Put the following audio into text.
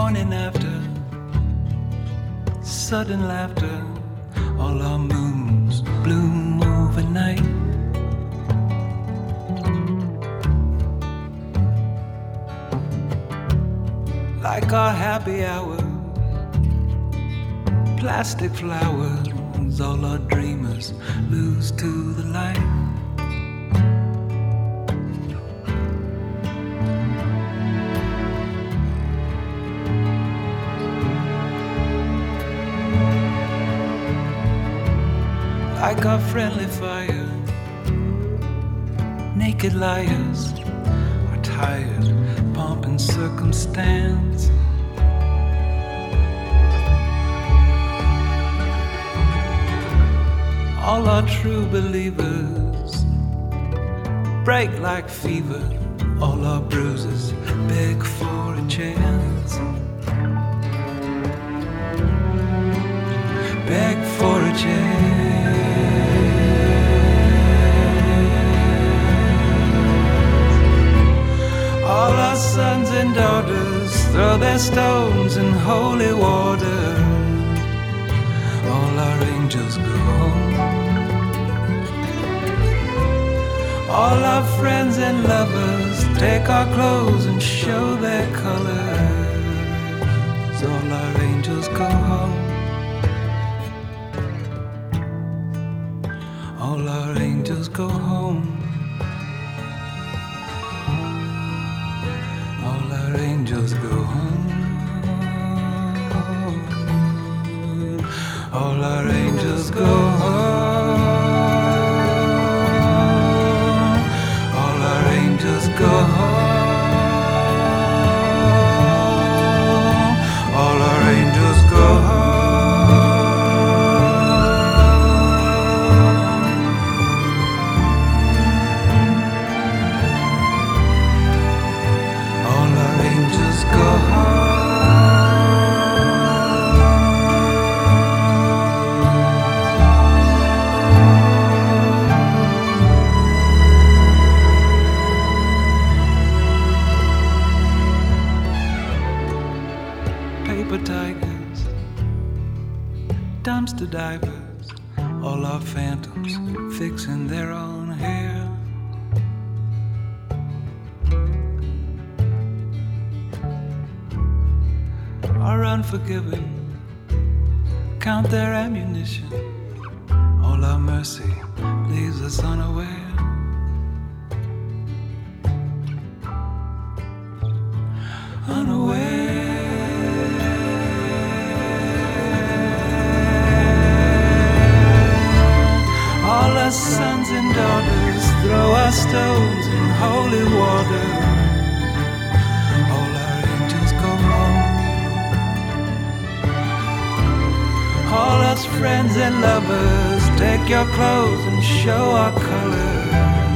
morning after, sudden laughter, all our moons bloom overnight. Like our happy hour, plastic flowers, all our dreamers lose to the light. Like our friendly fire, naked liars are tired, pomp and circumstance. All our true believers break like fever, all our bruises beg for a chance. Beg for a chance. All our sons and daughters throw their stones in holy water. All our angels go home. All our friends and lovers take our clothes and show their colors. All our angels go home. All our angels go home. All our angels go home. All our angels go home. All our angels go home. All our angels go home. Paper tigers, dumpster divers, all our phantoms fixing their own hair. Are unforgiving, count their ammunition. All our mercy leaves us unaware. Unaware. All our sons and daughters throw our stones in holy water. All our angels go home. All us friends and lovers take your clothes and show our colors.